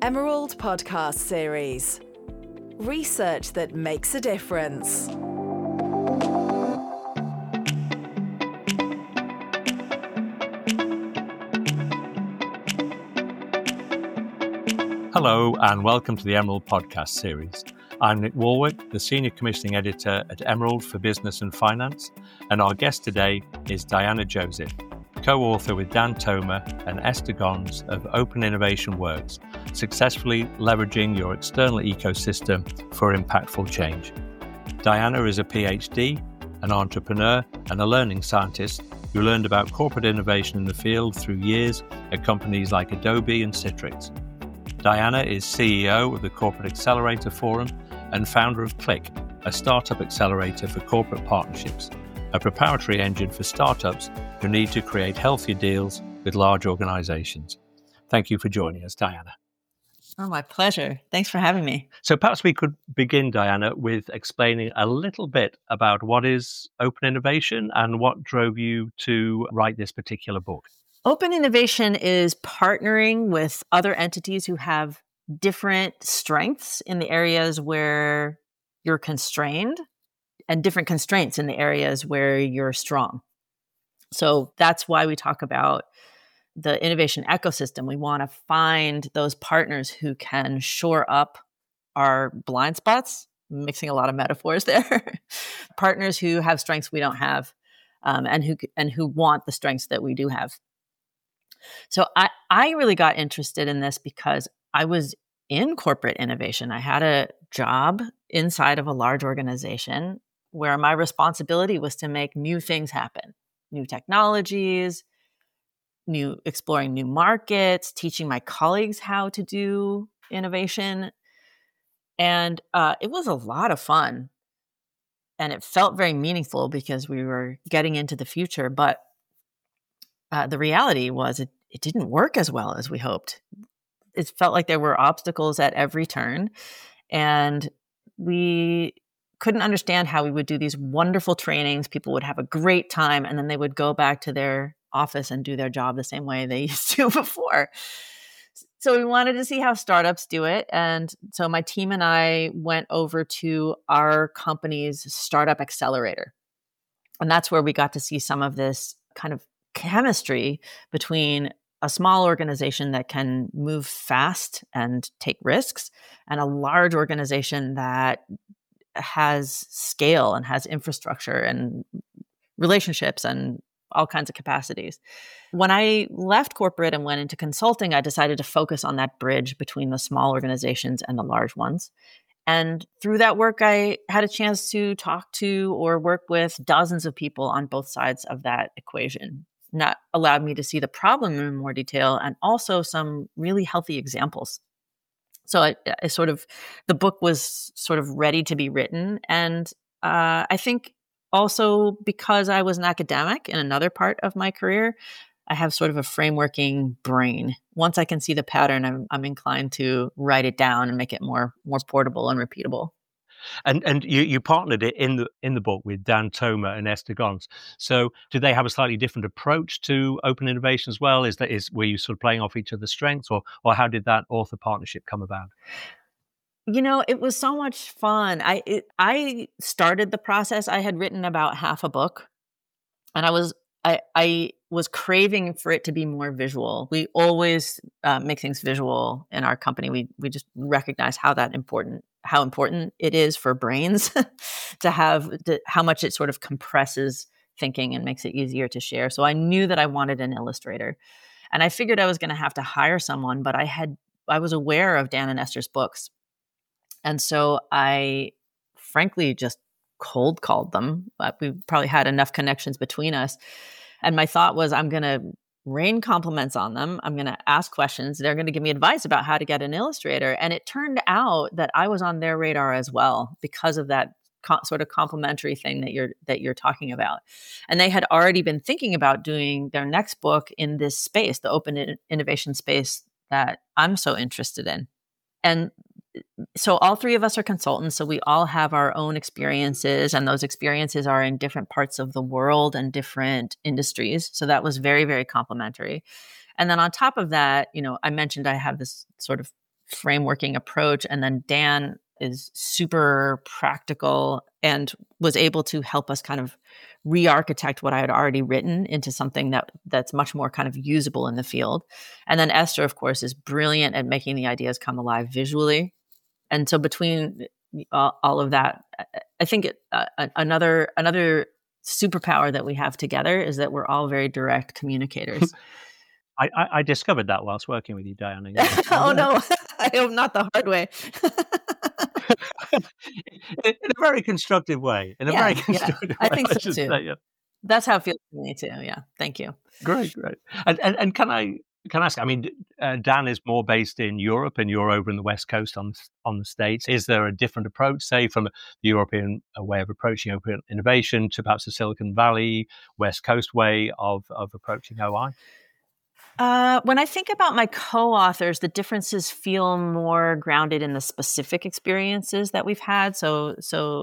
Emerald Podcast Series. Research that makes a difference. Hello and welcome to the Emerald Podcast Series. I'm Nick Warwick, the Senior Commissioning Editor at Emerald for Business and Finance, and our guest today is Diana Joseph, co-author with Dan Toma and Esther Gons of Open Innovation Works, successfully leveraging your external ecosystem for impactful change. Diana is a PhD, an entrepreneur, and a learning scientist who learned about corporate innovation in the field through years at companies like Adobe and Citrix. Diana is CEO of the Corporate Accelerator Forum and founder of Click, a startup accelerator for corporate partnerships, a preparatory engine for startups who need to create healthier deals with large organizations. Thank you for joining us, Diana. Oh, my pleasure. Thanks for having me. So perhaps we could begin, Diana, with explaining a little bit about what is open innovation and what drove you to write this particular book. Open innovation is partnering with other entities who have different strengths in the areas where you're constrained and different constraints in the areas where you're strong. So that's why we talk about the innovation ecosystem. We want to find those partners who can shore up our blind spots, mixing a lot of metaphors there, partners who have strengths we don't have, and who want the strengths that we do have. So I really got interested in this because I was in corporate innovation. I had a job inside of a large organization where my responsibility was to make new things happen, new technologies, exploring new markets, teaching my colleagues how to do innovation. And it was a lot of fun. And it felt very meaningful because we were getting into the future. But the reality was it didn't work as well as we hoped. It felt like there were obstacles at every turn, and we couldn't understand how we would do these wonderful trainings. People would have a great time, and then they would go back to their office and do their job the same way they used to before. So we wanted to see how startups do it. And so my team and I went over to our company's startup accelerator. And that's where we got to see some of this kind of chemistry between a small organization that can move fast and take risks and a large organization that has scale and has infrastructure and relationships and all kinds of capacities. When I left corporate and went into consulting, I decided to focus on that bridge between the small organizations and the large ones. And through that work, I had a chance to talk to or work with dozens of people on both sides of that equation. And that allowed me to see the problem in more detail and also some really healthy examples. So the book was sort of ready to be written. And I think also because I was an academic in another part of my career, I have sort of a frameworking brain. Once I can see the pattern, I'm inclined to write it down and make it more portable and repeatable. And you partnered it in the book with Dan Toma and Esther Gons. So do they have a slightly different approach to open innovation as well? Were you sort of playing off each other's strengths, or how did that author partnership come about? You know, it was so much fun. I started the process. I had written about half a book, and I was craving for it to be more visual. We always make things visual in our company. We just recognize how important it is for brains how much it sort of compresses thinking and makes it easier to share. So I knew that I wanted an illustrator, and I figured I was going to have to hire someone, but I was aware of Dan and Esther's books. And so I frankly just cold called them. We probably had enough connections between us. And my thought was, I'm going to rain compliments on them. I'm going to ask questions. They're going to give me advice about how to get an illustrator. And it turned out that I was on their radar as well because of that sort of complementary thing that you're talking about. And they had already been thinking about doing their next book in this space, the open innovation space that I'm so interested in. And so all three of us are consultants, so we all have our own experiences, and those experiences are in different parts of the world and different industries. So that was very, very complementary. And then on top of that, I mentioned I have this sort of frameworking approach. And then Dan is super practical and was able to help us kind of re-architect what I had already written into something that's much more kind of usable in the field. And then Esther, of course, is brilliant at making the ideas come alive visually. And so between all of that, I think another superpower that we have together is that we're all very direct communicators. I discovered that whilst working with you, Diana. Oh no, I hope not the hard way. In a very constructive way. I think so too. Say, yeah. That's how it feels to me too. Yeah, thank you. Great. And can I ask? I mean, Dan is more based in Europe, and you're over in the West Coast on the States. Is there a different approach, say, from the European way of approaching open innovation to perhaps the Silicon Valley West Coast way of approaching OI? When I think about my co-authors, the differences feel more grounded in the specific experiences that we've had. So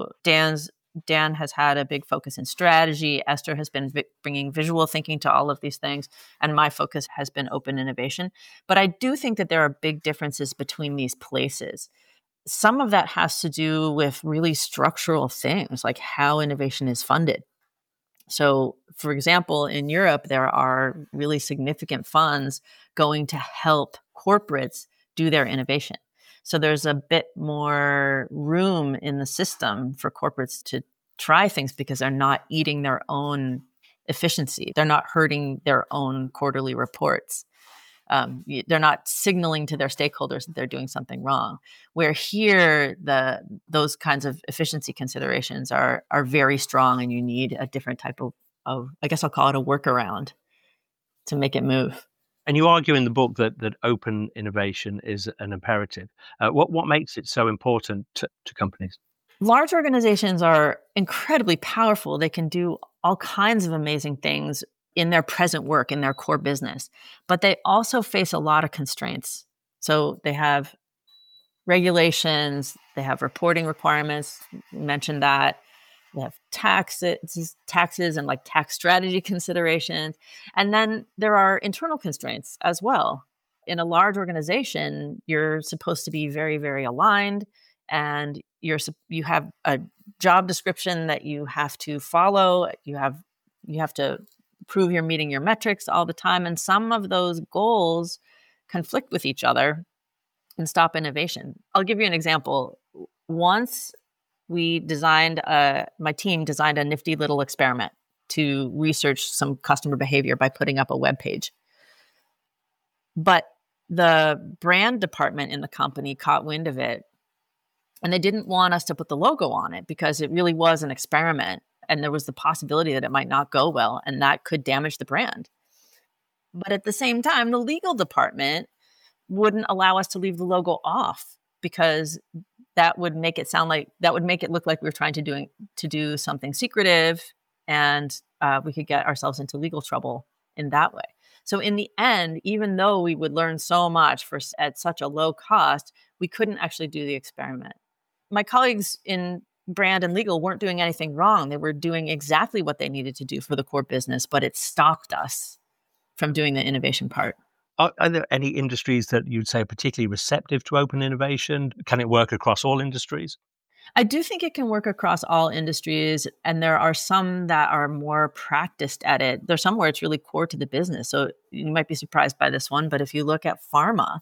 Dan has had a big focus in strategy. Esther has been bringing visual thinking to all of these things. And my focus has been open innovation. But I do think that there are big differences between these places. Some of that has to do with really structural things, like how innovation is funded. So, for example, in Europe, there are really significant funds going to help corporates do their innovation. So there's a bit more room in the system for corporates to try things because they're not eating their own efficiency. They're not hurting their own quarterly reports. They're not signaling to their stakeholders that they're doing something wrong. Where here, those kinds of efficiency considerations are very strong, and you need a different type of I guess I'll call it a workaround to make it move. And you argue in the book that open innovation is an imperative. What makes it so important to companies? Large organizations are incredibly powerful. They can do all kinds of amazing things in their present work, in their core business, but they also face a lot of constraints. So they have regulations, they have reporting requirements, you mentioned that. They have taxes and like tax strategy considerations. And then there are internal constraints as well. In a large organization, you're supposed to be very, very aligned, and you have a job description that you have to follow. You have to prove you're meeting your metrics all the time. And some of those goals conflict with each other and stop innovation. I'll give you an example. Once my team designed a nifty little experiment to research some customer behavior by putting up a web page. But the brand department in the company caught wind of it, and they didn't want us to put the logo on it because it really was an experiment. And there was the possibility that it might not go well, and that could damage the brand. But at the same time, the legal department wouldn't allow us to leave the logo off because that would make it look like we were trying to do something secretive, and we could get ourselves into legal trouble in that way. So in the end, even though we would learn so much at such a low cost, we couldn't actually do the experiment. My colleagues in brand and legal weren't doing anything wrong. They were doing exactly what they needed to do for the core business, but it stopped us from doing the innovation part. Are there any industries that you'd say are particularly receptive to open innovation? Can it work across all industries? I do think it can work across all industries, and there are some that are more practiced at it. There's some where it's really core to the business. So you might be surprised by this one, but if you look at pharma,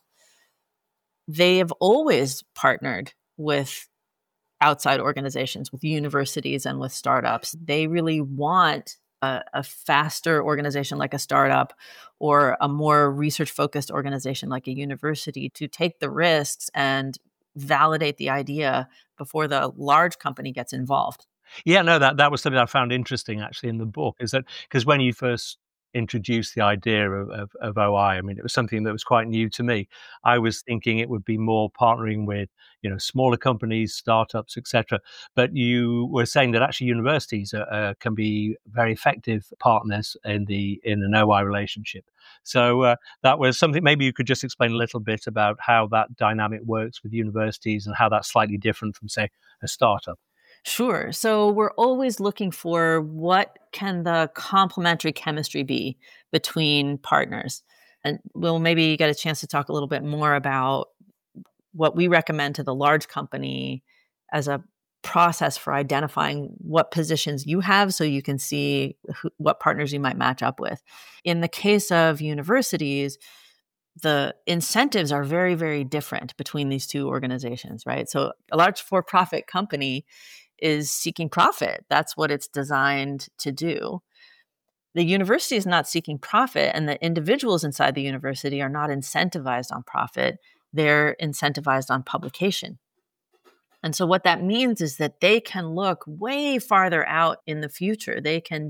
they have always partnered with outside organizations, with universities and with startups. They really want a faster organization like a startup or a more research-focused organization like a university to take the risks and validate the idea before the large company gets involved. Yeah, no, that was something I found interesting actually in the book, is that because when you first introduced the idea of OI, I mean, it was something that was quite new to me. I was thinking it would be more partnering with, smaller companies, startups, etc. But you were saying that actually universities can be very effective partners in an OI relationship. So that was something. Maybe you could just explain a little bit about how that dynamic works with universities and how that's slightly different from, say, a startup. Sure. So we're always looking for what can the complementary chemistry be between partners. And we'll maybe get a chance to talk a little bit more about what we recommend to the large company as a process for identifying what positions you have so you can see what partners you might match up with. In the case of universities, the incentives are very, very different between these two organizations, right? So a large for-profit company is seeking profit. That's what it's designed to do. The university is not seeking profit, and the individuals inside the university are not incentivized on profit. They're incentivized on publication. And so what that means is that they can look way farther out in the future. They can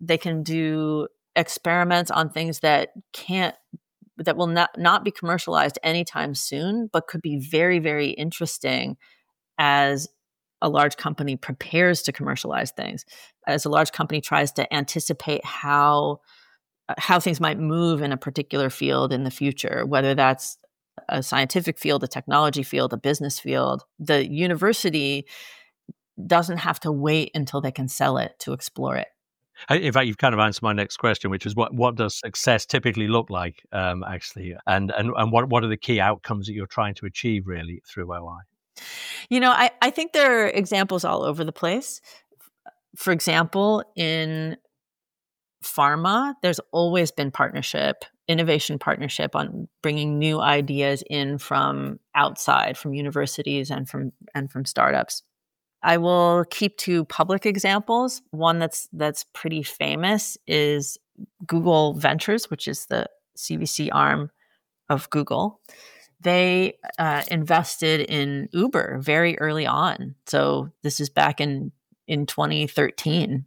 do experiments on things that will not be commercialized anytime soon, but could be very, very interesting as a large company prepares to commercialize things, as a large company tries to anticipate how things might move in a particular field in the future, whether that's a scientific field, a technology field, a business field. The university doesn't have to wait until they can sell it to explore it. In fact, you've kind of answered my next question, which is what does success typically look like, actually, and what are the key outcomes that you're trying to achieve really through OI? I think there are examples all over the place. For example, in pharma, there's always been innovation partnership on bringing new ideas in from outside, from universities and from startups. I will keep two public examples. One that's pretty famous is Google Ventures, which is the CVC arm of Google. They invested in Uber very early on. So this is back in 2013.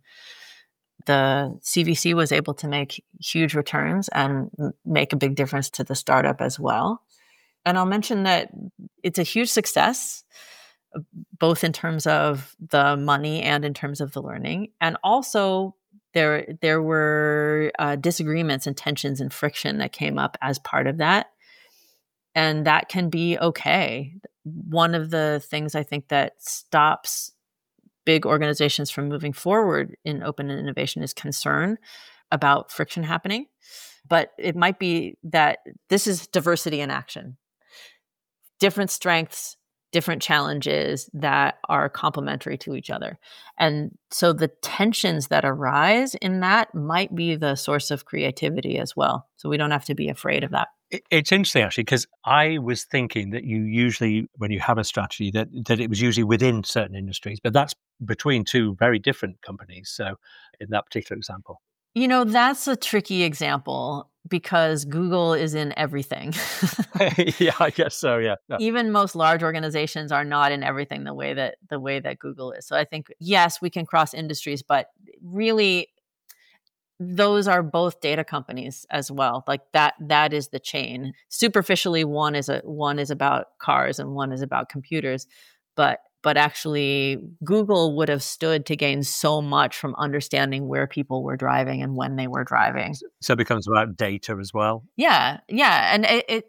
The CVC was able to make huge returns and make a big difference to the startup as well. And I'll mention that it's a huge success, both in terms of the money and in terms of the learning. And also there were disagreements and tensions and friction that came up as part of that. And that can be okay. One of the things I think that stops big organizations from moving forward in open innovation is concern about friction happening. But it might be that this is diversity in action. Different strengths, different challenges that are complementary to each other. And so the tensions that arise in that might be the source of creativity as well. So we don't have to be afraid of that. It's interesting, actually, because I was thinking that you usually, when you have a strategy, that it was usually within certain industries, but that's between two very different companies. So in that particular example. That's a tricky example because Google is in everything. Yeah, I guess so. Yeah. No. Even most large organizations are not in everything the way that Google is. So I think, yes, we can cross industries, but really those are both data companies as well. Like that is the chain. Superficially, one is about cars and one is about computers, but actually Google would have stood to gain so much from understanding where people were driving and when they were driving. So it becomes about data as well. Yeah. And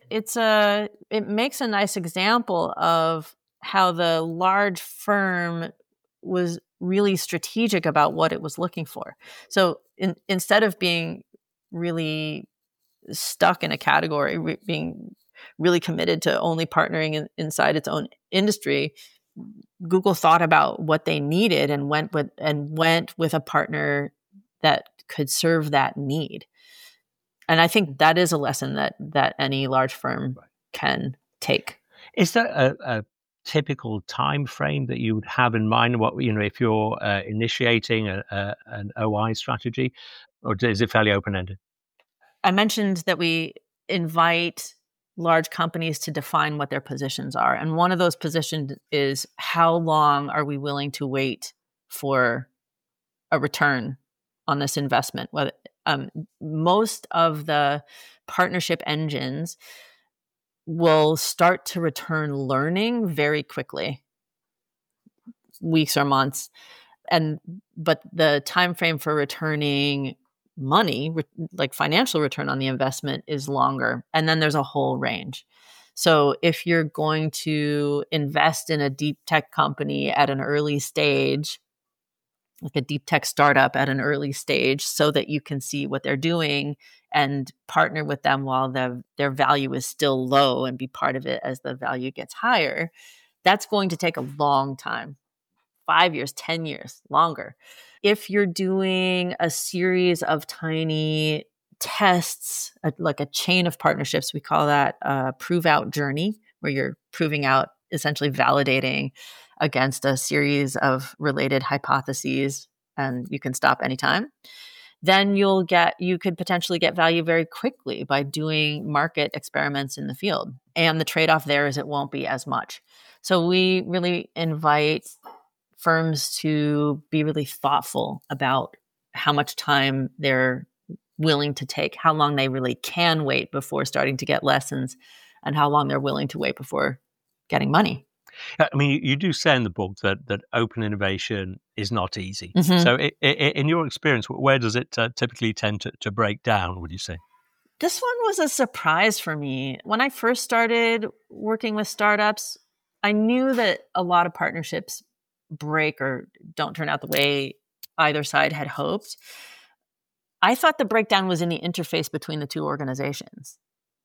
it makes a nice example of how the large firm was really strategic about what it was looking for. So instead of being really stuck in a category, being really committed to only partnering inside its own industry, Google thought about what they needed and went with a partner that could serve that need. And I think that is a lesson that any large firm can take. Is there a typical time frame that you would have in mind? What if you're initiating an OI strategy, or is it fairly open-ended? I mentioned that we invite large companies to define what their positions are, and one of those positions is how long are we willing to wait for a return on this investment? Whether most of the partnership engines will start to return learning very quickly, weeks or months, but the time frame for returning money, like financial return on the investment, is longer. And then there's a whole range. So if you're going to invest in a deep tech company at an early stage, like a deep tech startup at an early stage so that you can see what they're doing and partner with them while their value is still low and be part of it as the value gets higher, that's going to take a long time. 5 years, 10 years, longer. If you're doing a series of tiny tests, like a chain of partnerships, we call that a prove out journey, where you're proving out, essentially validating against a series of related hypotheses, and you can stop anytime. Then you could potentially get value very quickly by doing market experiments in the field. And the trade-off there is it won't be as much. So we really invite firms to be really thoughtful about how much time they're willing to take, how long they really can wait before starting to get lessons, and how long they're willing to wait before getting money. I mean, you do say in the book that open innovation is not easy. Mm-hmm. So in your experience, where does it typically tend to break down, would you say? This one was a surprise for me. When I first started working with startups, I knew that a lot of partnerships break or don't turn out the way either side had hoped. I thought the breakdown was in the interface between the two organizations,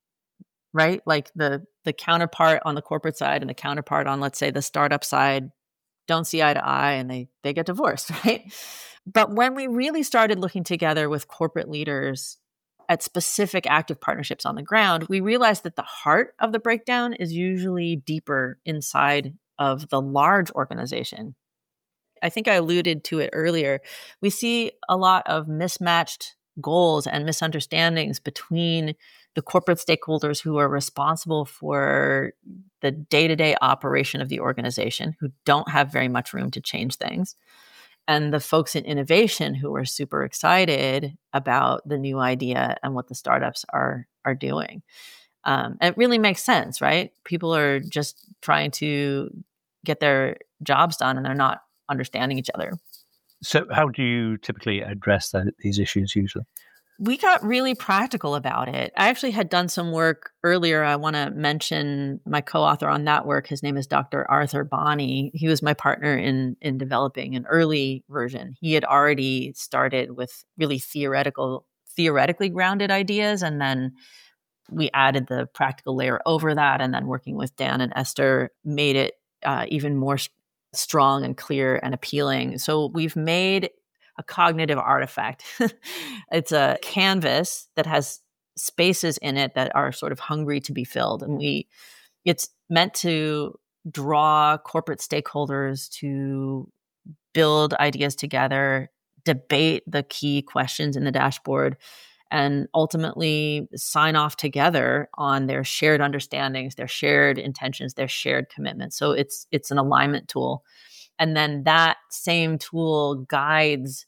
right? Like the counterpart on the corporate side and the counterpart on, let's say, the startup side don't see eye to eye and they get divorced, right? But when we really started looking together with corporate leaders at specific active partnerships on the ground, we realized that the heart of the breakdown is usually deeper inside of the large organization. I think I alluded to it earlier. We see a lot of mismatched goals and misunderstandings between the corporate stakeholders who are responsible for the day-to-day operation of the organization, who don't have very much room to change things, and the folks in innovation who are super excited about the new idea and what the startups are doing. And it really makes sense, right? People are just trying to get their jobs done and they're not understanding each other. So how do you typically address these issues usually? We got really practical about it. I actually had done some work earlier. I want to mention my co-author on that work. His name is Dr. Arthur Bonney. He was my partner in developing an early version. He had already started with really theoretically grounded ideas, and then we added the practical layer over that, and then working with Dan and Esther made it even more strong and clear and appealing. So we've made a cognitive artifact. It's a canvas that has spaces in it that are sort of hungry to be filled. And it's meant to draw corporate stakeholders to build ideas together, debate the key questions in the dashboard, and ultimately sign off together on their shared understandings, their shared intentions, their shared commitments. So it's an alignment tool. And then that same tool guides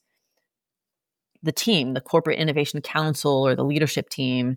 the team, the Corporate Innovation Council or the leadership team,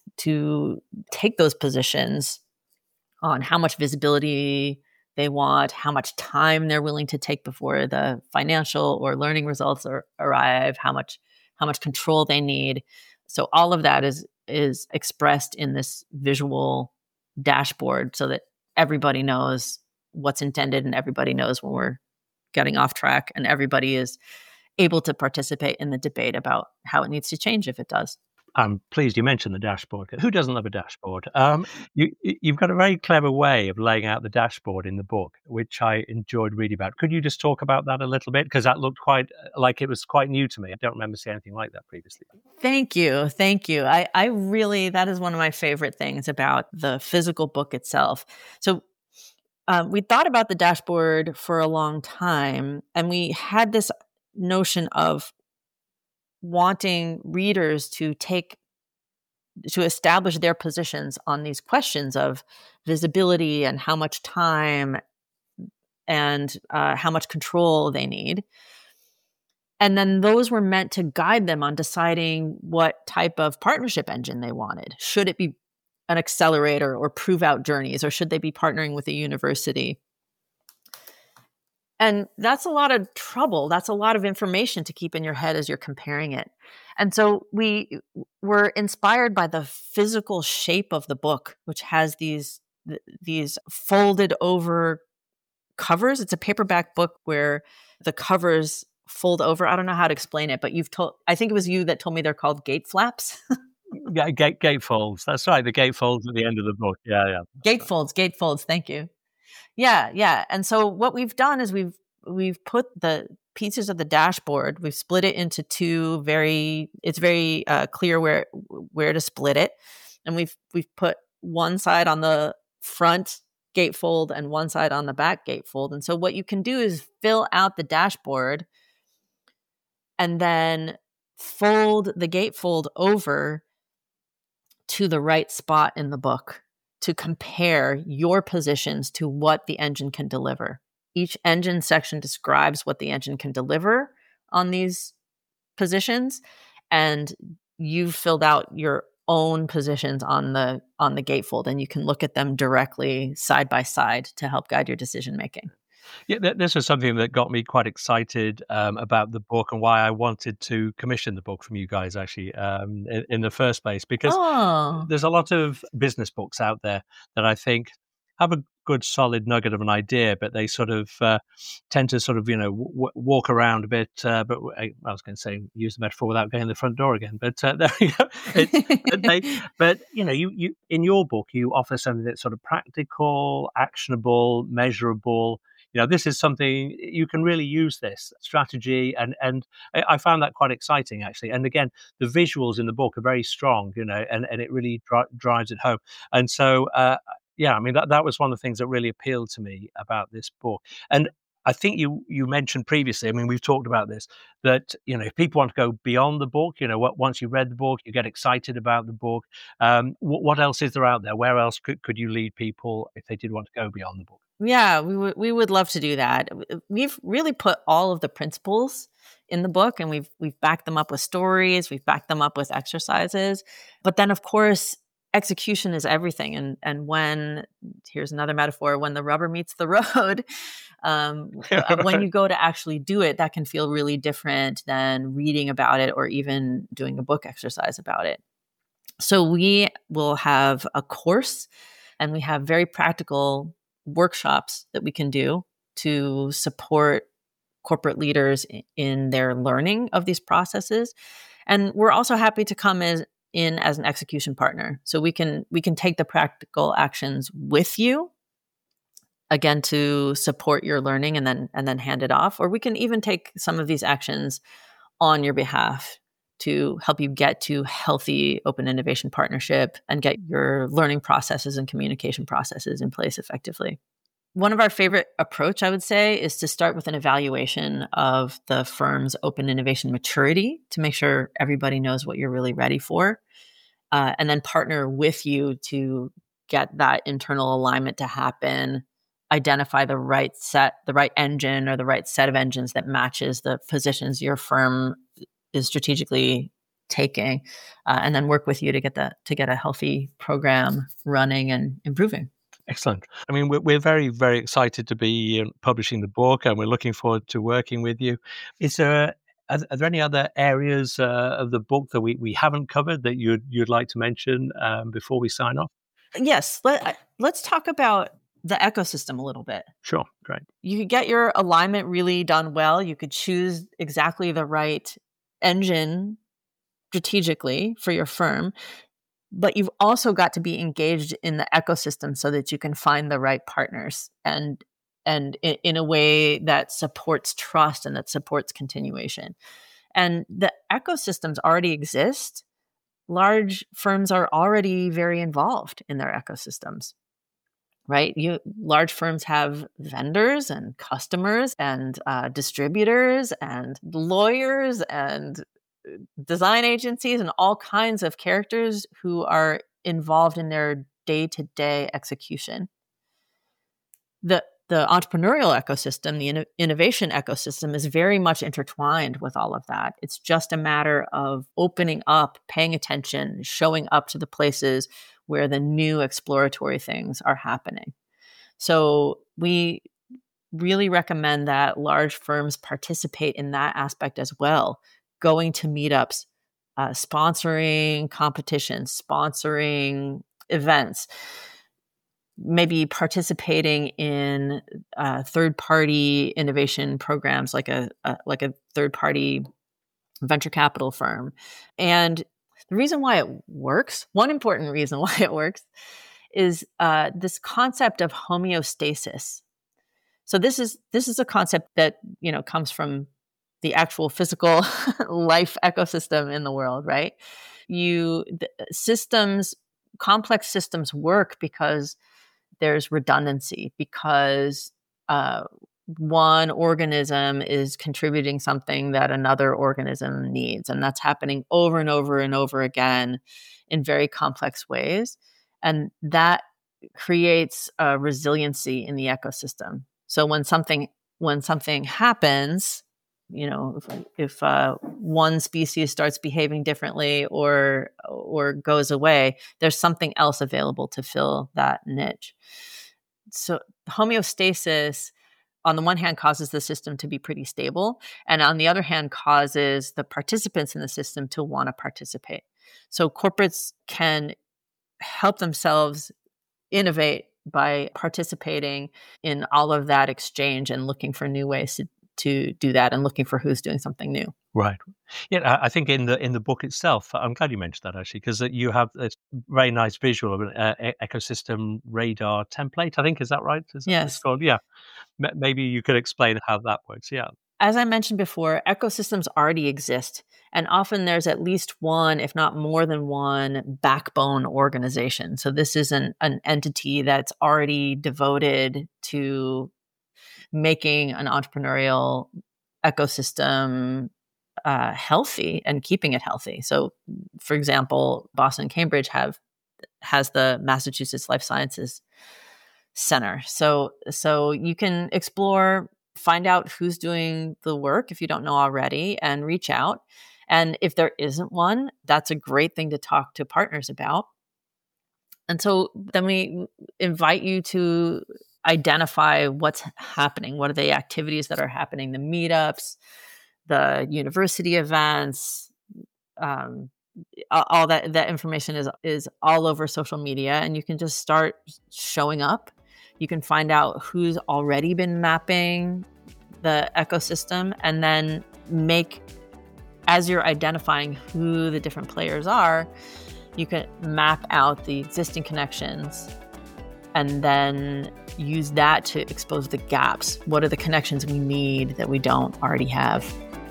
to take those positions on how much visibility they want, how much time they're willing to take before the financial or learning results arrive, how much control they need. So all of that is expressed in this visual dashboard so that everybody knows what's intended and everybody knows when we're getting off track, and everybody is able to participate in the debate about how it needs to change if it does. I'm pleased you mentioned the dashboard. Who doesn't love a dashboard? You've got a very clever way of laying out the dashboard in the book, which I enjoyed reading about. Could you just talk about that a little bit? Because that looked quite like it was quite new to me. I don't remember seeing anything like that previously. Thank you. I really, that is one of my favorite things about the physical book itself. So we thought about the dashboard for a long time, and we had this notion of wanting readers to establish their positions on these questions of visibility and how much time and how much control they need. And then those were meant to guide them on deciding what type of partnership engine they wanted. Should it be an accelerator or prove out journeys, or should they be partnering with a university? And that's a lot of trouble. That's a lot of information to keep in your head as you're comparing it. And so we were inspired by the physical shape of the book, which has these folded over covers. It's a paperback book where the covers fold over. I don't know how to explain it, but I think it was you that told me they're called gate flaps. Yeah, gatefolds. That's right. The gatefolds at the end of the book. Yeah, yeah. Gate folds. Thank you. Yeah, yeah. And so what we've done is we've put the pieces of the dashboard. We've split it into two. It's very clear where to split it, and we've put one side on the front gatefold and one side on the back gatefold. And so what you can do is fill out the dashboard and then fold the gatefold over to the right spot in the book to compare your positions to what the engine can deliver. Each engine section describes what the engine can deliver on these positions, and you've filled out your own positions on the gatefold, and you can look at them directly side by side to help guide your decision making. Yeah, this was something that got me quite excited about the book and why I wanted to commission the book from you guys, actually, in the first place, because there's a lot of business books out there that I think have a good solid nugget of an idea, but they sort of tend to sort of, walk around a bit. But I was going to say, use the metaphor without going the front door again. But there you go. But you in your book, you offer something that's sort of practical, actionable, measurable. This is something you can really use this strategy, and I found that quite exciting, actually. And again, the visuals in the book are very strong, and it really drives it home. And so, I mean, that was one of the things that really appealed to me about this book. And I think you mentioned previously, I mean, we've talked about this, that, if people want to go beyond the book, once you read the book, you get excited about the book. What else is there out there? Where else could you lead people if they did want to go beyond the book? Yeah, we would love to do that. We've really put all of the principles in the book, and we've backed them up with stories, we've backed them up with exercises. But then, of course, execution is everything. And here's another metaphor, when the rubber meets the road, when you go to actually do it, that can feel really different than reading about it or even doing a book exercise about it. So we will have a course, and we have very practical workshops that we can do to support corporate leaders in their learning of these processes. And we're also happy to come in as an execution partner. So we can take the practical actions with you, again, to support your learning and then hand it off. Or we can even take some of these actions on your behalf to help you get to healthy open innovation partnership and get your learning processes and communication processes in place effectively. One of our favorite approach, I would say, is to start with an evaluation of the firm's open innovation maturity to make sure everybody knows what you're really ready for, and then partner with you to get that internal alignment to happen, identify the right engine or the right set of engines that matches the positions your firm is strategically taking, and then work with you to get a healthy program running and improving. Excellent. I mean, we're very, very excited to be publishing the book, and we're looking forward to working with you. Are there any other areas of the book that we haven't covered that you'd like to mention before we sign off? Yes. Let's talk about the ecosystem a little bit. Sure. Great. You could get your alignment really done well. You could choose exactly the right engine strategically for your firm, but you've also got to be engaged in the ecosystem so that you can find the right partners and in a way that supports trust and that supports continuation. And the ecosystems already exist. Large firms are already very involved in their ecosystems, right? Large firms have vendors and customers and distributors and lawyers and design agencies and all kinds of characters who are involved in their day-to-day execution. The entrepreneurial ecosystem, the innovation ecosystem, is very much intertwined with all of that. It's just a matter of opening up, paying attention, showing up to the places where the new exploratory things are happening. So we really recommend that large firms participate in that aspect as well, going to meetups, sponsoring competitions, sponsoring events. maybe participating in third-party innovation programs, like a third-party venture capital firm. And the reason why it works, one important reason why it works, is this concept of homeostasis. So this is a concept that comes from the actual physical life ecosystem in the world, right? Complex systems work because there's redundancy, because one organism is contributing something that another organism needs. And that's happening over and over and over again in very complex ways. And that creates a resiliency in the ecosystem. So when something happens, if one species starts behaving differently or goes away, there's something else available to fill that niche. So homeostasis, on the one hand, causes the system to be pretty stable, and on the other hand, causes the participants in the system to want to participate. So corporates can help themselves innovate by participating in all of that exchange and looking for new ways to do that, and looking for who's doing something new. Right. Yeah, I think in the book itself, I'm glad you mentioned that actually, because you have this very nice visual of an ecosystem radar template. I think, is that right? Is that what it's Yes. called? Yeah. Maybe you could explain how that works. Yeah. As I mentioned before, ecosystems already exist, and often there's at least one, if not more than one, backbone organization. So this is an entity that's already devoted to making an entrepreneurial ecosystem healthy and keeping it healthy. So, for example, Boston and Cambridge has the Massachusetts Life Sciences Center. So you can explore, find out who's doing the work if you don't know already, and reach out. And if there isn't one, that's a great thing to talk to partners about. And so then we invite you to identify what's happening. What are the activities that are happening? The meetups, the university events, all that information is all over social media, and you can just start showing up. You can find out who's already been mapping the ecosystem, and then as you're identifying who the different players are, you can map out the existing connections and then use that to expose the gaps. What are the connections we need that we don't already have?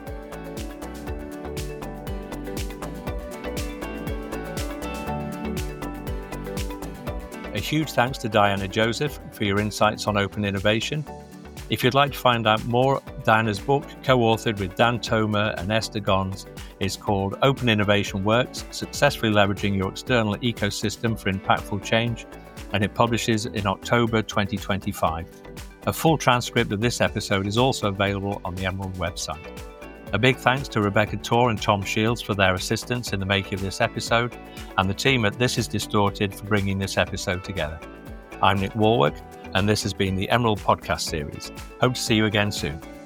A huge thanks to Diana Joseph for your insights on open innovation. If you'd like to find out more, Diana's book, co-authored with Dan Tomer and Esther Gons, is called Open Innovation Works, Successfully Leveraging Your External Ecosystem for Impactful Change, and it publishes in October 2025. A full transcript of this episode is also available on the Emerald website. A big thanks to Rebecca Torr and Tom Shields for their assistance in the making of this episode, and the team at This Is Distorted for bringing this episode together. I'm Nick Warwick, and this has been the Emerald Podcast Series. Hope to see you again soon.